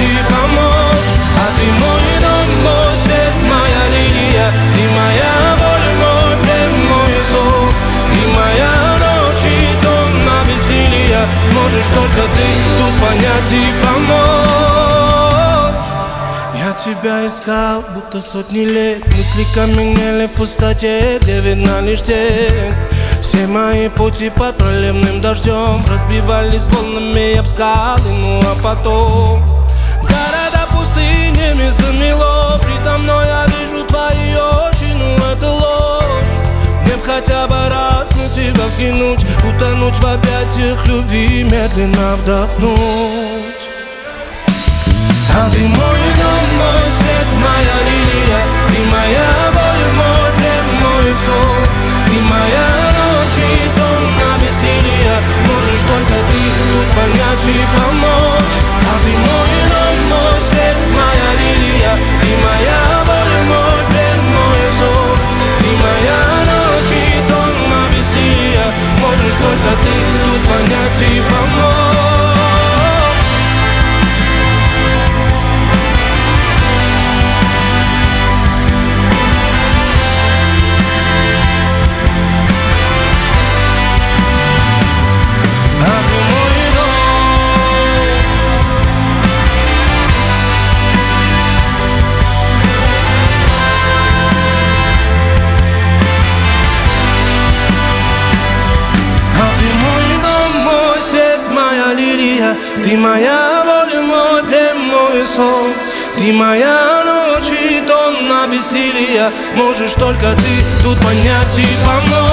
и помочь. А ты мой дом, мой свет, моя лилия. Ты моя воля, мой плен, мой сон. Ты моя ночь и дом на веселье. Можешь только ты тут понять и помочь. Я тебя искал, будто сотни лет. Мысли каменели в пустоте, где видна лишь тень. Все мои пути под проливным дождем разбивались волнами об скалы, ну а потом города пустынями замело. Предо мной я вижу твои очи, ну это ложь. Мне б хотя бы раз на тебя взглянуть, утонуть в объятиях любви, медленно вдохнуть. А ты мой дом, мой свет, моя лилия. Ты моя боль, мой плен, мой сон. Ты моя ночь и дом на веселье. Можешь только ты тут понять и помочь. А ты мой дом, мой свет, моя лилия. Ты моя боль, мой плен, мой сон. Ты моя ночь и дом на веселье. Можешь только ты тут понять и помочь. Ты моя воля, мой плен, мой сон. Ты моя ночь и дом на веселье. Можешь только ты тут понять и помочь.